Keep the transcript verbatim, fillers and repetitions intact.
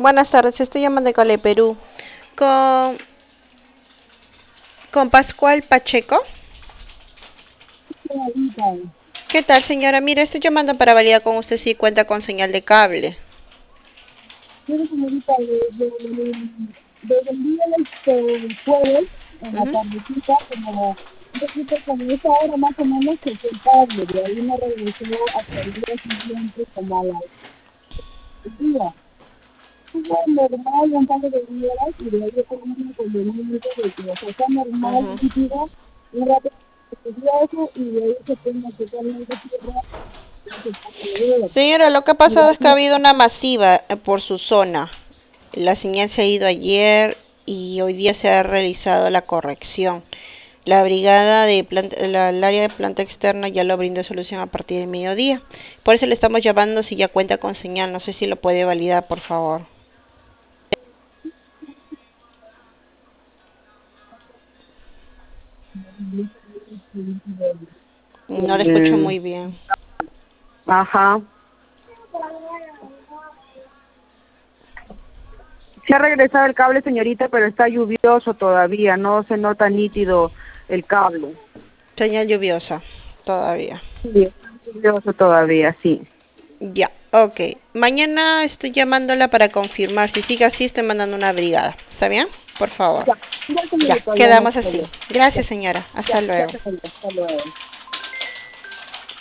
Buenas tardes, estoy llamando de Cale, Perú. Con, con Pascual Pacheco. Señorita, ¿Qué tal, señora? Mire, estoy llamando para validar con usted si cuenta con señal de cable. mire señorita, desde, desde el día este, jueves, en la Ujú. tardecita, como un poquito como esa hora más o menos, se fue el cable, de ahí me regresó hasta el día siguiente, como a las día. Estuvo normal un par de días y de ahí yo tengo un inconveniente de que, o sea, está normal, Ujú. líquido, un rato estudioso y de ahí se pone totalmente tierra y se pone de ver. Señora, lo que ha Y de pasado es que ha ahí, habido una masiva eh, por su zona. La señal se ha ido ayer y hoy día se ha realizado la corrección. La brigada de planta, la, el área de planta externa ya lo brindó solución a partir del mediodía. Por eso le estamos llamando si ya cuenta con señal. No sé si lo puede validar, por favor. No le escucho el, muy bien. ajá. Se ha regresado el cable, señorita, pero está lluvioso todavía, no se nota nítido el cable. Señal lluviosa, todavía. Sí, está lluvioso todavía, sí. Ya, ok. Mañana estoy llamándola para confirmar. Si sigue así, estoy mandando una brigada. ¿Está bien? Por favor. Ya, ya, Ya, señorita, ya no hay quedamos así. problema. Ya, Gracias, señora. ya, Hasta ya, luego. señorita, hasta luego.